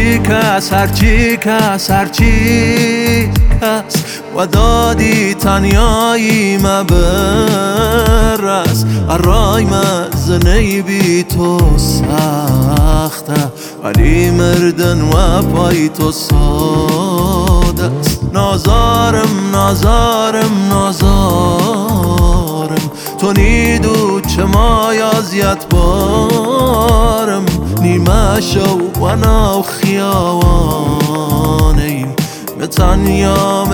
هرچی کس و دادی تنیایی مبرس الرای مزنی بی تو سخته ولی مردن و پای تو ساده است نازارم تو نیدو چه مای اذیت بارم نیمه شو و نو خیاوانیم متنیا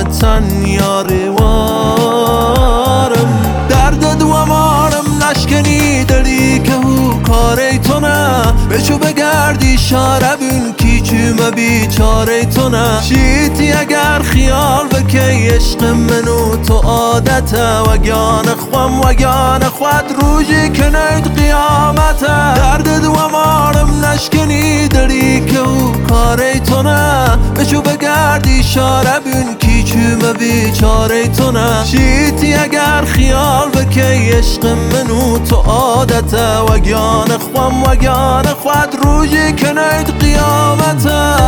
روارم درد دوامارم نشکنی دلی که او کاری تو نه بچو بگردی شاربون کی چوم بیچاره تو نه شیتی اگر خیال بکی عشق منو تو عادته وگان خود روزی که نید قیامته درد دوامارم نشکنی دلی که او کاری تو نه بچو بگردی شاربون کی چوم بیچاره تو نه شیتی اگر خیال بکی عشق منو تو عادته وگان خود روزی که نید قیامته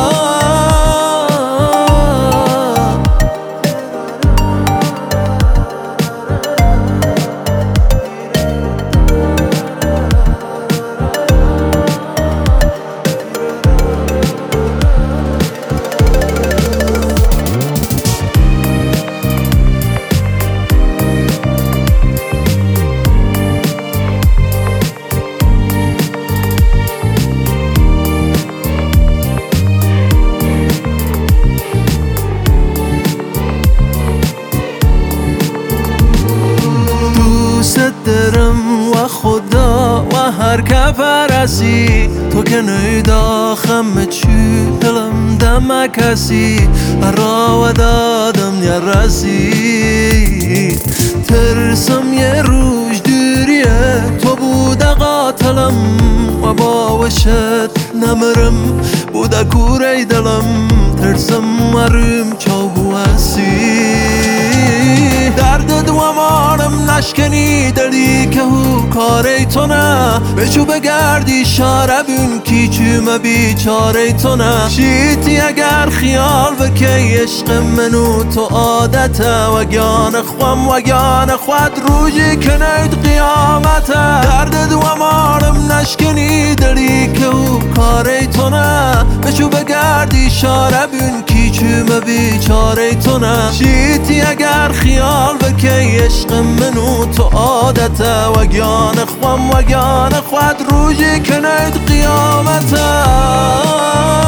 درم و خدا و هر که پرسی تو که نیداخم چی دلم دم کسی را و دادم یا رسی ترسم یه روش دوریه تو بوده قاتلم و باوشت نمرم بوده کوره دلم ترسم مرم چاو هستی درد دوامارم نشکنی دلی که او کاری تو نه بچو بگردی شاربون کی چوم بیچاره تو نه شیتی اگر خیال بکی عشق منو تو عادته وگان خود روزی که نید قیامته درد دوامارم نشکنی دلی که او کاری تو نه بچو بگردی شاربون کی چوم بیچاره تو نه شیتی اگر خیال بکی عشق منو تو عادته وگان خود روزی که نید قیامته